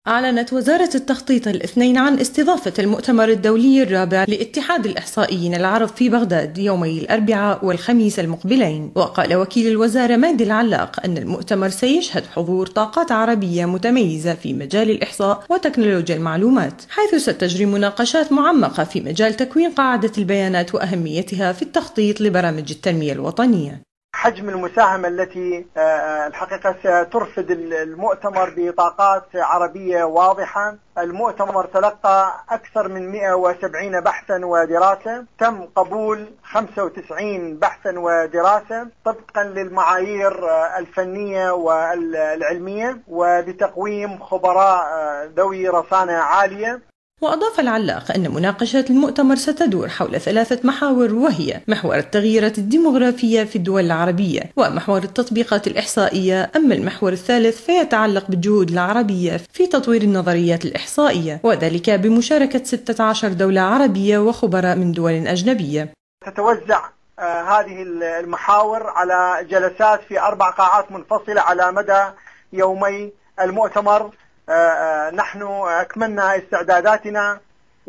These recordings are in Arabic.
أعلنت وزارة التخطيط الاثنين عن استضافة المؤتمر الدولي الرابع لاتحاد الإحصائيين العرب في بغداد يومي الأربعاء والخميس المقبلين. وقال وكيل الوزارة مهدي العلاق أن المؤتمر سيشهد حضور طاقات عربية متميزة في مجال الإحصاء وتكنولوجيا المعلومات، حيث ستجري مناقشات معمقة في مجال تكوين قاعدة البيانات وأهميتها في التخطيط لبرامج التنمية الوطنية. حجم المساهمة التي الحقيقة سترفد المؤتمر بطاقات عربية واضحة. المؤتمر تلقى أكثر من 170 بحثا ودراسة، تم قبول 95 بحثا ودراسة طبقا للمعايير الفنية والعلمية وبتقويم خبراء ذوي رصانة عالية. وأضاف العلاق أن مناقشات المؤتمر ستدور حول 3 محاور، وهي محور التغييرات الديمغرافية في الدول العربية، ومحور التطبيقات الإحصائية. أما المحور الثالث فيتعلق بالجهود العربية في تطوير النظريات الإحصائية، وذلك بمشاركة 16 دولة عربية وخبراء من دول أجنبية. تتوزع هذه المحاور على جلسات في 4 قاعات منفصلة على مدى يومي المؤتمر. نحن أكملنا استعداداتنا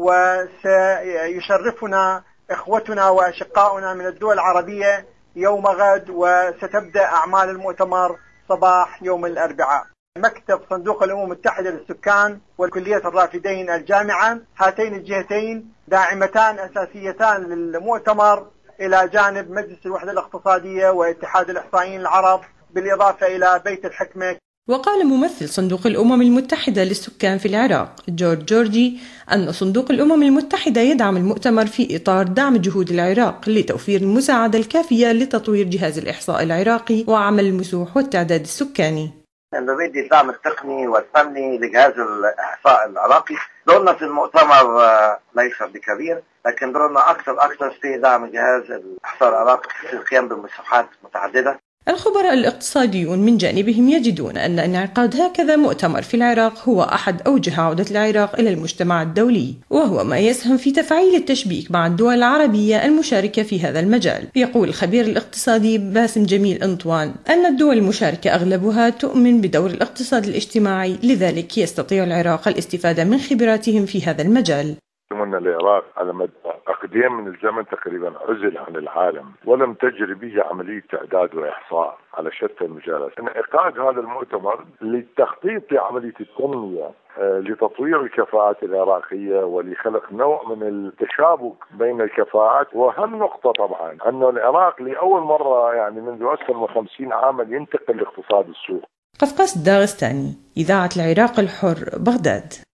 وسيشرفنا إخوتنا وأشقاؤنا من الدول العربية يوم غد، وستبدأ أعمال المؤتمر صباح يوم الأربعاء. مكتب صندوق الأمم المتحدة للسكان والكلية الرافدين الجامعة، هاتين الجهتين داعمتان أساسيتان للمؤتمر إلى جانب مجلس الوحدة الاقتصادية واتحاد الإحصائيين العرب، بالإضافة إلى بيت الحكمة. وقال ممثل صندوق الأمم المتحدة للسكان في العراق جورجي أن صندوق الأمم المتحدة يدعم المؤتمر في إطار دعم جهود العراق لتوفير المساعدة الكافية لتطوير جهاز الإحصاء العراقي وعمل المسوح والتعداد السكاني. نريد الدعم التقني والفني لجهاز الإحصاء العراقي. دورنا في المؤتمر ليس بكبير، لكن دورنا أكثر في دعم جهاز الإحصاء العراقي في القيام بمسوحات متعددة. الخبراء الاقتصاديون من جانبهم يجدون أن انعقاد هكذا مؤتمر في العراق هو أحد أوجه عودة العراق إلى المجتمع الدولي، وهو ما يسهم في تفعيل التشبيك مع الدول العربية المشاركة في هذا المجال. يقول الخبير الاقتصادي باسم جميل أنطوان أن الدول المشاركة أغلبها تؤمن بدور الاقتصاد الاجتماعي، لذلك يستطيع العراق الاستفادة من خبراتهم في هذا المجال. أن العراق على مدى عقدين من الزمن تقريبا عزل عن العالم ولم تجري به عملية تعداد وإحصاء على شتى المجالات. انعقاد هذا المؤتمر للتخطيط لعملية التنمية لتطوير الكفاءات العراقية ولخلق نوع من التشابك بين الكفاءات. وأهم نقطة طبعا أن العراق لأول مرة منذ أكثر من 50 عاما ينتقل لاقتصاد السوق. قفقاس الداغستاني، إذاعة العراق الحر، بغداد.